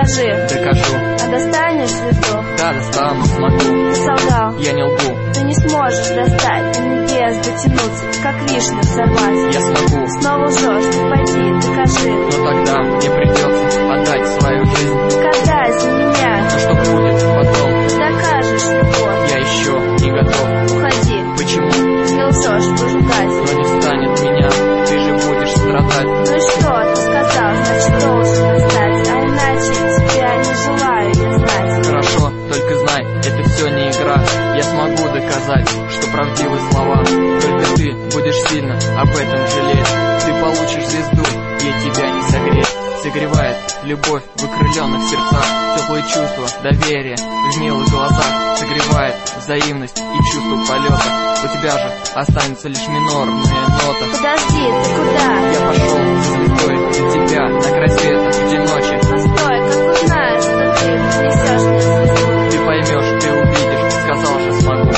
Докажи. Докажу. А достанешь звезду? Да, достану, смогу. Ты солгал. Я не лгу. Ты не сможешь достать до небес, дотянуться, как вишню сорвать. Я смогу. Снова лжешь, ты пойди, докажи. Но тогда мне придется отдать свою жизнь. Когда за меня? Но что будет потом? Ты докажешь любовь. Я еще не готов. Уходи. Почему? Ты лжешь, пожигать. Но не станет меня, ты же будешь страдать. Ну и что, ты сказал, значит должен достать. А иначе тебя не желаю я знать. Хорошо, только знай, это все не игра. Я смогу доказать, что правдивы слова. Только ты будешь сильно об этом жалеть. Ты получишь звезду, ей тебя не согреть. Согревает любовь в окрыленных сердцах. Теплые чувства, доверие в милых глазах. Согревает взаимность и чувство полета. У тебя же останется лишь минорная нота. Подожди, ты куда? Я пошел за звездой для тебя на край света, где ночи. Постой, как узнаешь, что ты принесешь мне звезду? Ты поймешь, ты увидишь, сказал же смогу.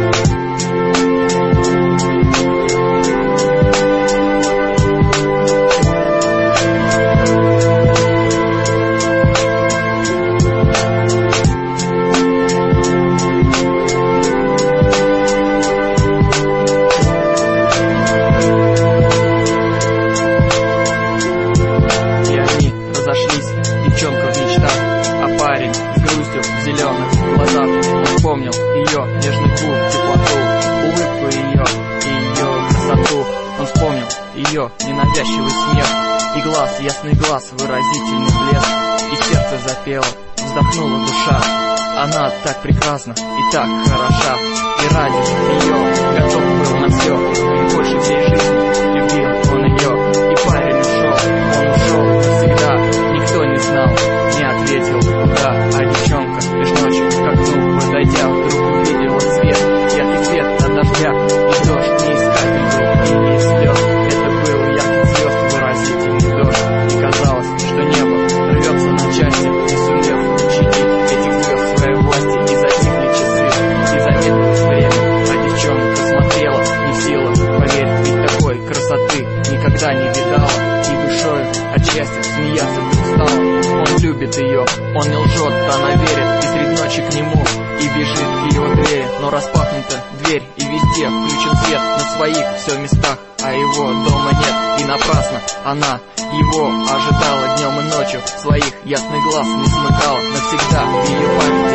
Девчонка в мечтах, а парень с грустью в зеленых глазах. Он вспомнил ее нежный губ, теплоту, улыбку ее и ее красоту. Он вспомнил ее ненавязчивый смех и глаз, ясный глаз, выразительный блеск. И сердце запело, вздохнула душа. Она так прекрасна и так хороша. И ради ее готов был на все. И больше всей жизни любил он ее. И парень ушел, он ушел навсегда. Никто не знал, не ответил куда. А девчонка лишь ночью к окну подойдя, вдруг увидела свет, яркий свет от дождя. И дождь не искатель был, и не слез. Это был яркий звезд, выразительный дождь. И казалось, что небо рвется на части, не сумев учинить этих звезд своей власти. И затихли часы, и замедлилось время. А девчонка смотрела, не в силах поверить, ведь такой красоты никогда не видала. И душою от счастья смеяться вдруг стала. Он любит ее, он не лжет, она верит. И средь ночи к нему и бежит к его двери. Но распахнута дверь, и везде включен свет. На своих все в местах, а его дома нет. И напрасно она его ожидала днем и ночью. Своих ясных глаз не смыкала. Навсегда в ее память